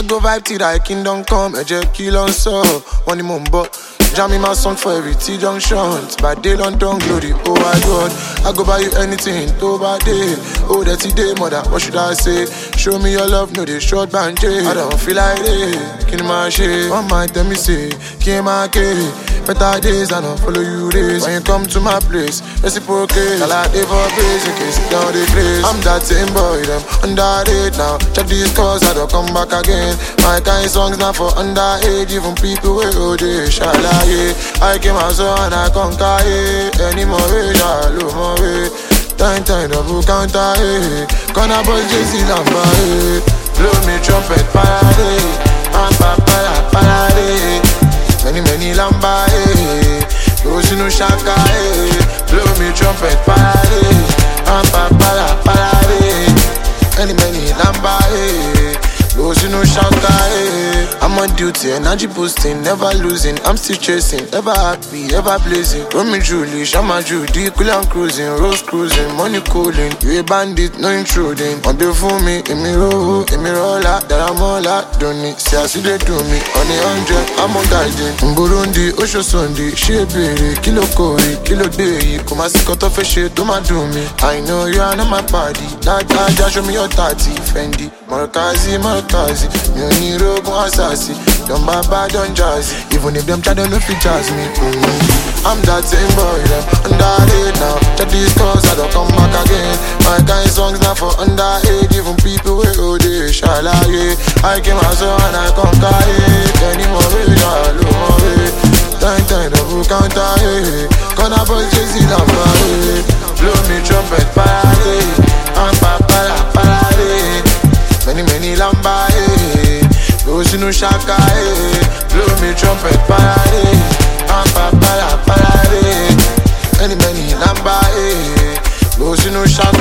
go vibe till thy kingdom come. Kill on so, one the mumbo. Jamming my song for every T-junction. By day London glory, oh my God. I go buy you anything, to by day. Oh, that's the day, mother, what should I say? Show me your love, no, they short bandage. I don't feel like it, kill my shit. One might tell me say, kill my kid. Better days, I don't follow you days. When you come to my place, reciprocate. I like it for praise in case down the place. I'm that same boy, them underage now. Check these calls, I don't come back again. My kind songs not for underage. Even people with OJ, shala, yeah. I came out so and I conquer, yeah. Any more way, shallow more way. Time, double counter, yeah. Gonna bust JC number, yeah. Blow me trumpet, parade. I'm parade. Many lamba, eh. Those no shaka, eh. Blow me trumpet, parade. I'm parade. Many lamba, eh. Those no shaka, eh. I'm on duty, energy boosting, never losing. I'm still chasing, ever happy, ever blazing. Romeo Julie, Shama Judy, cool and cruising, rose cruising, money cooling. You a bandit, no intruding. On the phone me, in me roller, that I'm all out, don't need. See, I see they do me, on the 100, I'm on guiding. Burundi, Osho Sundi, Shebere, Kilo Kori, Kilo Day, come as cut off a shit, do my do me. I know you are not my party, like I just show me your 30, Fendi, Markazi, me rogo assassin, don't baba, don't jazzy. Even if them try to no features me, I'm that same boy, them underage now. Check these calls, I don't come back again. My kind songs not for underage. Even people with OJ, shala, yeah. I came out so and I conquer, yeah. Any more way, shallow more way. Time, double counter, yeah. Gonna bust JC number, yeah. Blow me trumpet, parade. I'm parade. Many lamba, eh. Those no shaka, eh. Blow me trumpet, parade. I'm parade. Many lamba, eh. Those no shaka.